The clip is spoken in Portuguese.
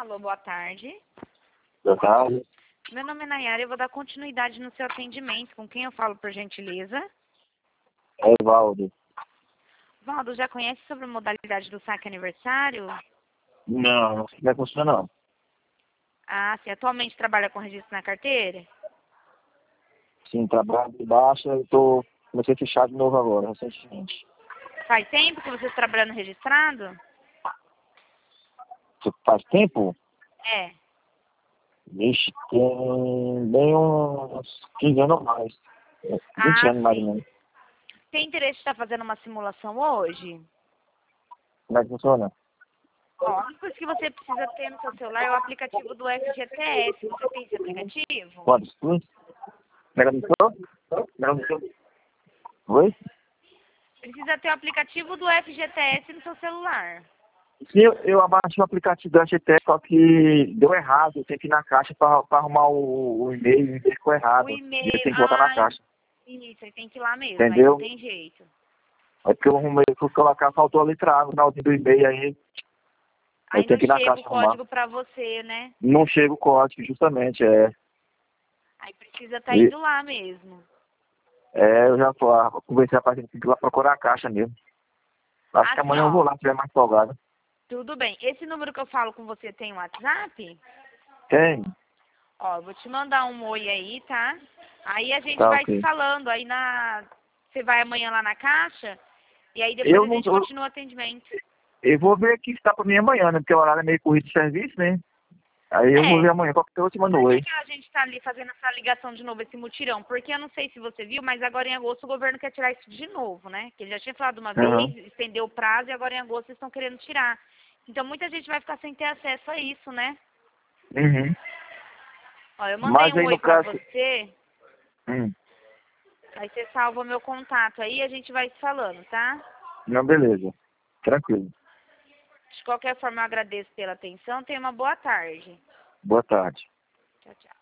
Alô, boa tarde. Boa tarde. Meu nome é Nayara e eu vou dar continuidade no seu atendimento. Com quem eu falo, por gentileza? É Evaldo. Valdo, já conhece sobre a modalidade do saque aniversário? Não vai funcionar não. Ah, sim. Atualmente trabalha com registro na carteira? Sim, trabalho de baixa e comecei a fechar de novo agora, recentemente. Faz tempo que você está trabalhando registrado? Faz tempo? É. Vixe, tem bem uns 15 anos ou mais. 20 Ah, anos mais ou sim. menos. Tem interesse em estar fazendo uma simulação hoje? Como é que funciona? Ó, a única coisa que você precisa ter no seu celular é o aplicativo do FGTS. Você tem esse aplicativo? Quantos? Pega no seu? Pega no seu? Oi? Precisa ter o aplicativo do FGTS no seu celular. Sim, eu abaixei o aplicativo da GT, só que deu errado. Eu tenho que ir na caixa pra arrumar o e-mail e ficou O errado. E eu e-mail. tenho que botar na caixa. Isso, aí tem que ir lá mesmo, aí não Entendeu? tem jeito. É porque eu arrumei, fui colocar, faltou a letra A no finalzinho do e-mail aí. Aí Aí tem não que ir na chega caixa o arrumar. código pra você, né? Não chega o código, justamente, Aí precisa estar indo lá mesmo. eu já conversei a gente tem que ir lá procurar a caixa mesmo. Acho que Assim, amanhã eu vou ó, lá, se tiver mais folgado. tudo bem. Esse número que eu falo com você tem WhatsApp? Tem? Ó, eu vou te mandar um oi aí, tá? Aí a gente Tá, vai se ok. falando. Aí você vai amanhã lá na caixa e aí depois Eu a não gente tô. continua o atendimento. Eu vou ver aqui se tá pra mim amanhã, né? Porque o horário é meio corrido de serviço, né? Aí eu vou É. ver amanhã, qualquer coisa eu te mando Por que oi. que a gente tá ali fazendo essa ligação de novo, esse mutirão? Porque eu não sei se você viu, mas agora em agosto o governo quer tirar isso de novo, né? Que ele já tinha falado uma Aham. vez, estendeu o prazo e agora em agosto eles estão querendo tirar. Então muita gente vai ficar sem ter acesso a isso, né? Uhum. Ó, eu mandei Mas um aí oi no pra caso. você, Hum. aí você salva meu contato aí e a gente vai se falando, tá? Não, beleza. Tranquilo. De qualquer forma, eu agradeço pela atenção. Tenha uma boa tarde. Boa tarde. Tchau, tchau.